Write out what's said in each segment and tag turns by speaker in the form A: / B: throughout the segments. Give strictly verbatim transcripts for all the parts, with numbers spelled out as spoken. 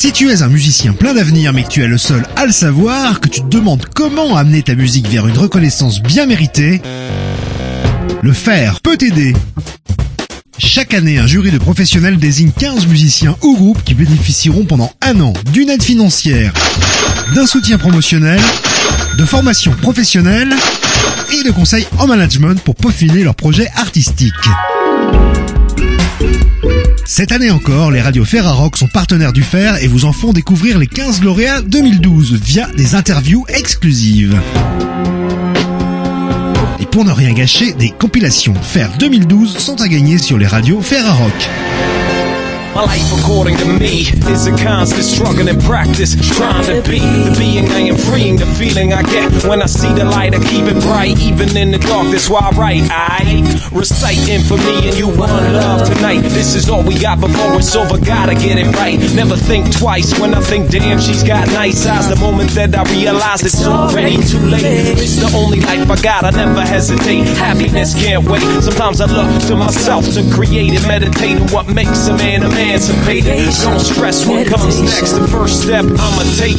A: Si tu es un musicien plein d'avenir mais que tu es le seul à le savoir, que tu te demandes comment amener ta musique vers une reconnaissance bien méritée, le Faire peut t'aider. Chaque année, un jury de professionnels désigne quinze musiciens ou groupes qui bénéficieront pendant un an d'une aide financière, d'un soutien promotionnel, de formation professionnelle et de conseils en management pour peaufiner leurs projets artistiques. Cette année encore, les radios Ferrarock sont partenaires du Faire et vous en font découvrir les quinze lauréats deux mille douze via des interviews exclusives. Et pour ne rien gâcher, des compilations Faire deux mille douze sont à gagner sur les radios Ferrarock.
B: My life, according to me, is a constant struggle and practice, trying to be the being I am, freeing the feeling I get when I see the light. I keep it bright, even in the dark. That's why I write. I reciting for me and you one love tonight. This is all we got before it's over. Gotta get it right. Never think twice when I think, damn, she's got nice eyes. The moment that I realize it's already too late. It's the only life I got. I never hesitate. Happiness can't wait. Sometimes I look to myself to create and meditate on what makes a man a man. Don't stress what comes next. The first step, I'ma take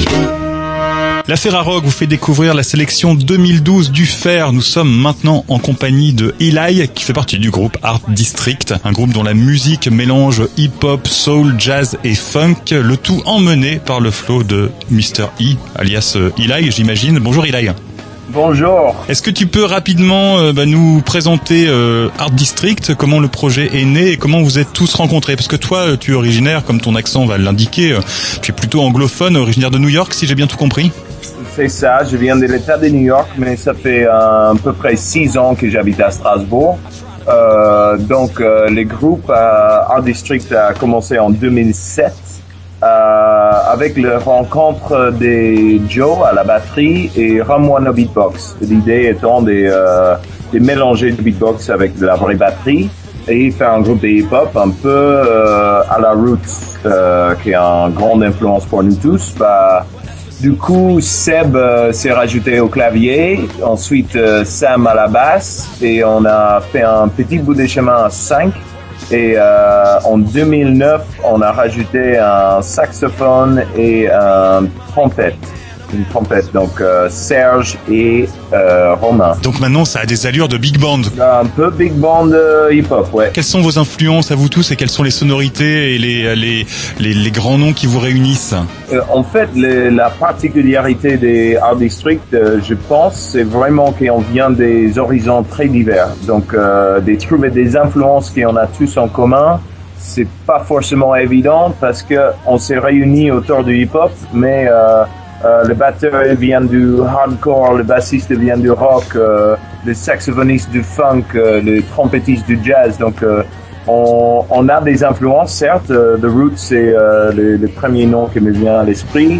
B: it.
C: La Ferrarock vous fait découvrir la sélection deux mille douze du Faire. Nous sommes maintenant en compagnie de Eli, qui fait partie du groupe Art District, un groupe dont la musique mélange hip-hop, soul, jazz et funk, le tout emmené par le flow de mister E, alias Eli, j'imagine. Bonjour Eli.
D: Bonjour.
C: Est-ce que tu peux rapidement euh, bah, nous présenter euh, Art District, comment le projet est né et comment vous êtes tous rencontrés? Parce que toi, tu es originaire, comme ton accent va l'indiquer, euh, tu es plutôt anglophone, originaire de New York, si j'ai bien tout compris.
D: C'est ça, je viens de l'État de New York, mais ça fait euh, à peu près six ans que j'habite à Strasbourg. Euh, donc, euh, le groupe euh, Art District a commencé en deux mille sept. Euh, avec la rencontre de Joe à la batterie et Ramon au beatbox. L'idée étant de, euh, de mélanger le beatbox avec de la vraie batterie et faire un groupe de hip-hop un peu euh, à la Roots, euh, qui est une grande influence pour nous tous. Bah, du coup, Seb euh, s'est rajouté au clavier, ensuite euh, Sam à la basse, et on a fait un petit bout de chemin à cinq. Et euh, en deux mille neuf, on a rajouté un saxophone et un trompette. Une trompette, donc euh, Serge et euh, Romain.
C: Donc maintenant, ça a des allures de big band.
D: Un peu big band euh, hip-hop, ouais.
C: Quelles sont vos influences à vous tous et quelles sont les sonorités et les les les, les grands noms qui vous réunissent?
D: euh, En fait, le, la particularité des Art District, euh, je pense, c'est vraiment qu'on vient des horizons très divers. Donc, euh, de trouver des influences qu'on a tous en commun, c'est pas forcément évident parce que on s'est réunis autour du hip-hop, mais euh, Euh, le batteur vient du hardcore, le bassiste vient du rock, euh, le saxophoniste du funk, euh, le trompettiste du jazz. Donc, euh, on, on a des influences, certes. Euh, The Roots, c'est euh, le, le premier nom qui me vient à l'esprit.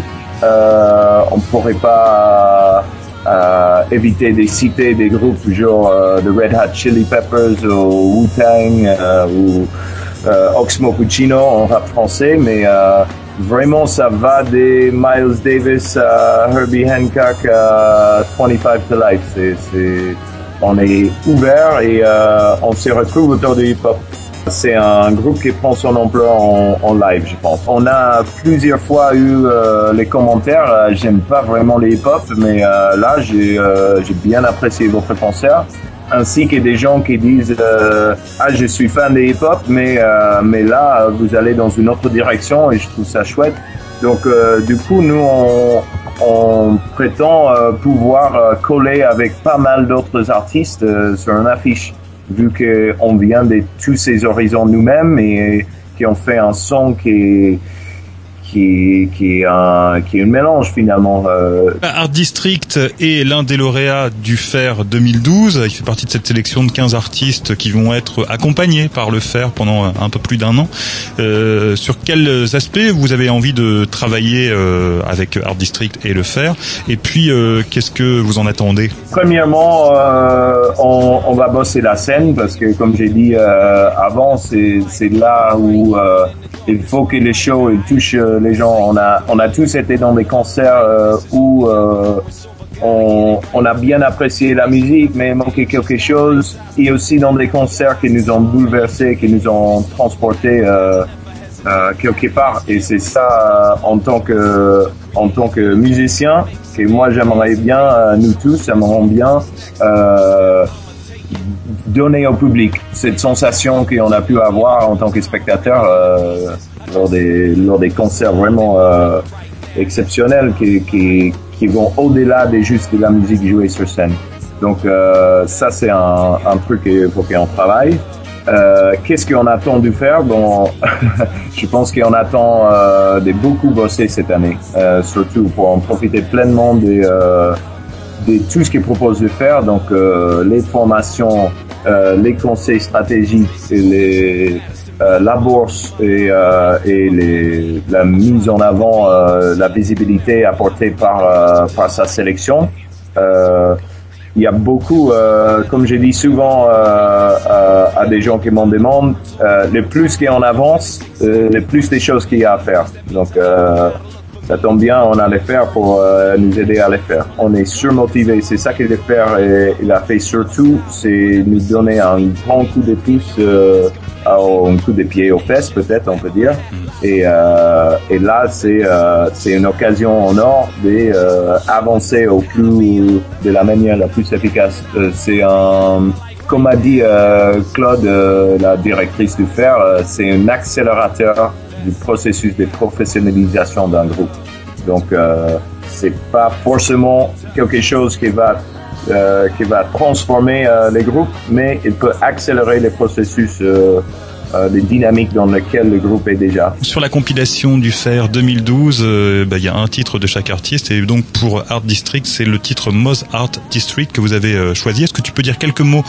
D: Euh, on pourrait pas euh, éviter de citer des groupes genre euh, The Red Hot Chili Peppers ou Wu-Tang euh, ou euh, Oxmo Puccino en rap français, mais euh, vraiment, ça va des Miles Davis à Herbie Hancock à vingt-cinq to Life. C'est, c'est, on est ouvert et euh, on se retrouve autour du hip-hop. C'est un groupe qui prend son ampleur en, en live, je pense. On a plusieurs fois eu euh, les commentaires. Euh, j'aime pas vraiment les hip-hop, mais euh, là, j'ai, euh, j'ai bien apprécié votre concert. Ainsi que des gens qui disent euh, ah je suis fan de hip-hop mais euh, mais là vous allez dans une autre direction et je trouve ça chouette. Donc euh, du coup nous on, on prétend euh, pouvoir euh, coller avec pas mal d'autres artistes euh, sur une affiche, vu que on vient de tous ces horizons nous-mêmes et qui ont fait un son qui est qui qui est un qui est un mélange finalement. Euh...
C: Art District est l'un des lauréats du Faire deux mille douze. Il fait partie de cette sélection de quinze artistes qui vont être accompagnés par le Faire pendant un peu plus d'un an. Euh, sur quels aspects vous avez envie de travailler euh, avec Art District et le Faire? Et puis euh, qu'est-ce que vous en attendez?
D: Premièrement, euh, on, on va bosser la scène parce que comme j'ai dit euh, avant, c'est c'est là où euh, il faut que les shows ils touchent les gens. On a, on a tous été dans des concerts euh, où euh, on, on a bien apprécié la musique, mais il manquait quelque chose. Et aussi dans des concerts qui nous ont bouleversés, qui nous ont transportés euh, euh, quelque part. Et c'est ça euh, en tant que en tant que musicien que moi j'aimerais bien, euh, nous tous aimerons bien euh, donner au public cette sensation qu'on a pu avoir en tant que spectateur euh, lors des lors des concerts vraiment euh, exceptionnels qui qui qui vont au-delà de juste de la musique jouée sur scène. Donc euh, ça c'est un un truc pour qu'on travaille. Euh, qu'est-ce qu'on attend de faire? Bon, je pense qu'on attend euh, de beaucoup bosser cette année, euh, surtout pour en profiter pleinement de, euh, de tout ce qu'ils proposent de faire. Donc, euh, les formations, euh, les conseils stratégiques, et les, euh, la bourse et, euh, et les, la mise en avant, euh, la visibilité apportée par, euh, par sa sélection. Euh, Il y a beaucoup, euh, comme je dis souvent euh, euh, à des gens qui m'en demandent, euh, le plus qu'on avance, euh, le plus des choses qu'il y a à faire. Donc, euh, ça tombe bien, on a les faire pour euh, nous aider à les faire. On est surmotivé, c'est ça qu'il a fait et il a fait surtout, c'est nous donner un grand coup de pouce, euh, un coup de pied aux fesses peut-être, on peut dire. Et, euh, et là, c'est euh, c'est une occasion en or de euh, avancer au plus de la manière la plus efficace. Euh, c'est un, comme a dit euh, Claude, euh, la directrice du F A I R, euh, c'est un accélérateur du processus de professionnalisation d'un groupe. Donc, euh, c'est pas forcément quelque chose qui va euh, qui va transformer euh, les groupes, mais il peut accélérer les processus. Euh, Euh, des dynamiques dans lesquelles le groupe est déjà.
C: Sur la compilation du F A I R deux mille douze, euh, bah, il y a un titre de chaque artiste et donc pour Art District, c'est le titre Moz Art District que vous avez euh, choisi. Est-ce que tu peux dire quelques mots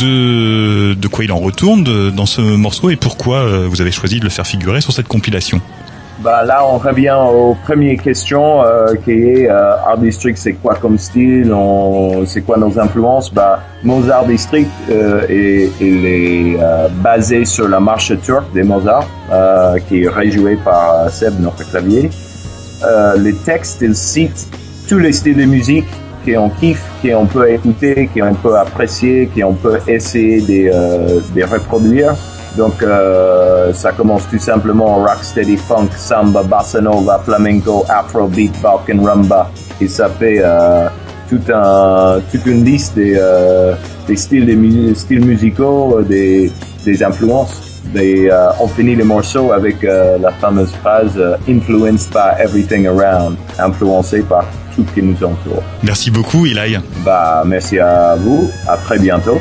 C: de de quoi il en retourne de, dans ce morceau et pourquoi euh, vous avez choisi de le faire figurer sur cette compilation?
D: Bah là, on revient aux premières questions euh, qui est euh, Art District, c'est quoi comme style, on, c'est quoi nos influences. Bah, Mozart District, euh, est, il est euh, basé sur la marche turque des Mozart, euh, qui est rejouée par Seb, notre clavier. Euh, les textes, ils citent tous les styles de musique qu'on kiffe, qu'on peut écouter, qu'on peut apprécier, qu'on peut essayer de, euh, de reproduire. Donc, euh, ça commence tout simplement rocksteady, funk, samba, bossa nova, flamenco, afrobeat, balkan rumba. Et ça fait euh, tout un, toute une liste des, euh, des styles, des mu- styles musicaux, des, des influences. Et euh, on finit le morceau avec euh, la fameuse phrase euh, « influenced by everything around », influencé par tout ce qui nous entoure.
C: Merci beaucoup, Eli.
D: Bah, merci à vous. À très bientôt.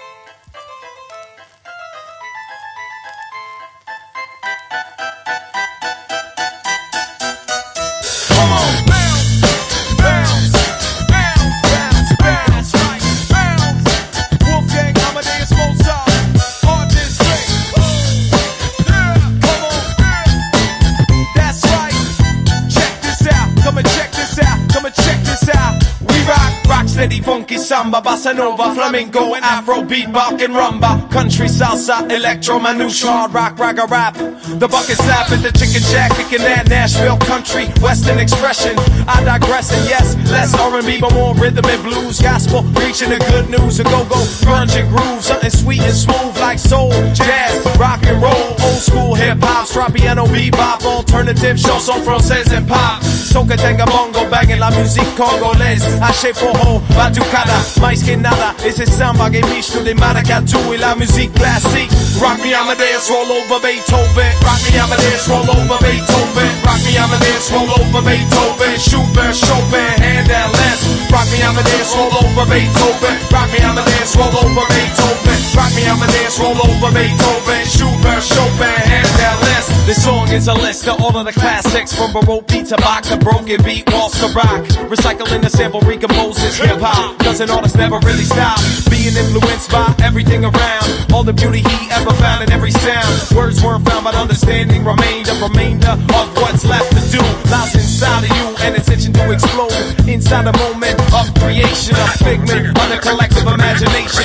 B: Samba, bossa nova, flamenco, and afrobeat, balkan rumba, country, salsa, electro, manouche, hard rock, ragga rap. The bucket slap at the chicken shack, kicking that Nashville country, western expression. I digress, and yes, less R and B, but more rhythm and blues, gospel, preaching the good news, a go-go, grunge and groove, something sweet and smooth like soul, jazz, rock and roll, old school hip-hop, strap piano, bebop, alternative, chanson française and pop. Soca, tenga, bongo, banging la musique congolaise, haché forró, batucada, mais que nada, esse samba que misto de maracatu e la musique classique. Rock me Amadeus, roll over Beethoven. Rock me Amadeus, roll over Beethoven. Rock me Amadeus, roll over Beethoven. Schubert, Chopin, Handel, Les. Rock me Amadeus, roll over Beethoven. Rock me Amadeus, roll over Beethoven. Rock me Amadeus, roll over Beethoven. Schubert, Chopin, Handel, Les. This song is a list of all of the classics, from Baroque beat to Bach to broken beat, waltz to rock. Recycling the sample, recomposes hip hop. Doesn't artists never really stop being influenced by everything around. All the beauty he ever found in every sound. Words weren't found, but understanding remained. A remainder of what's left to do lies inside of you, and it's itching to explode inside a moment of creation, a figment of the collective imagination.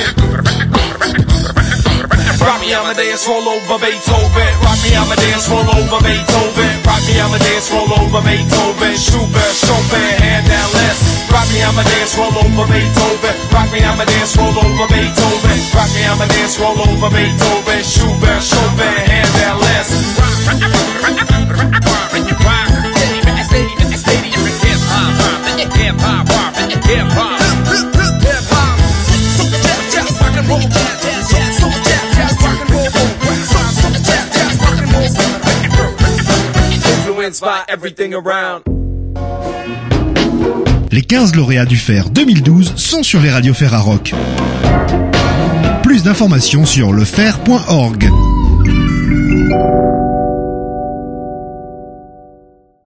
B: Rock me Amadeus, roll over Beethoven. Rock me Amadeus, roll over Beethoven. Rock me Amadeus, roll over Beethoven. Schubert, Chopin, Handel, Les. Rock me Amadeus, roll over Beethoven. Rock me Amadeus, roll over Beethoven. Rock me Amadeus, roll over Beethoven. Schubert, Chopin, Handel, Les.
E: transfer everything around.
A: Les quinze lauréats du Fer deux mille douze sont sur les radios Ferrarock. Plus d'informations sur lefer point org.